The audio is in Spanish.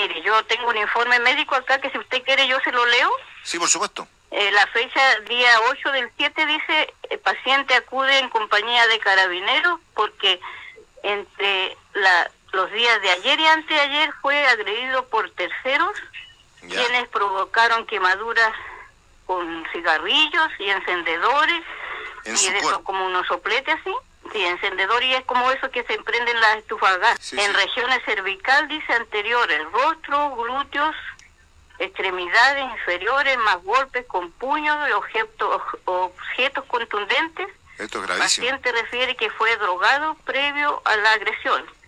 Mire, yo tengo un informe médico acá que si usted quiere yo se lo leo. Sí, por supuesto. La fecha, día 8/7, dice, el paciente acude en compañía de carabineros porque entre los días de ayer y anteayer fue agredido por terceros, quienes provocaron quemaduras con cigarrillos y encendedores, y de eso como unos sopletes así. Sí, encendedor, y es como eso que se prenden las estufas a gas. Sí, en sí. Regiones cervical, dice, anteriores, rostro, glúteos, extremidades inferiores, más golpes con puños de objetos contundentes. Esto es El gravísimo. paciente refiere que fue drogado previo a la agresión.